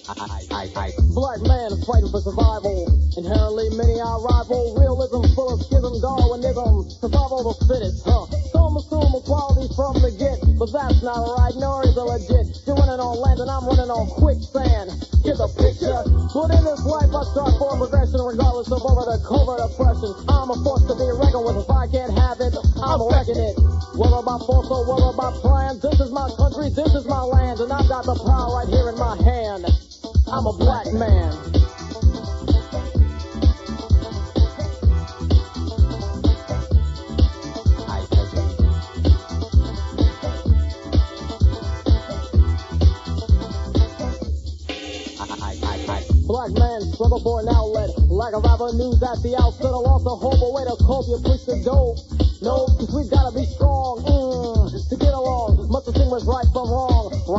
Black man is fighting for survival. Inherently many are rival. Realism full of schism, Darwinism. Survival of the fittest, Some assume equality from the get, but that's not right, nor is it legit. You're running on land and I'm running on quicksand. Get the picture? But in this life I start for progression regardless of over the covert oppression. I'm a force to be reckoned with. If I can't have it, I'm wrecking it. Whether by force or whether by plan, this is my country, this is my land, and I've got the power right here in my hand. I'm a black man. Black man struggle for an outlet. Lack of avenues at the outset. A loss of hope, a way to cope. You push the dope. No, cause we've gotta be strong. To get along, must distinguish right from wrong.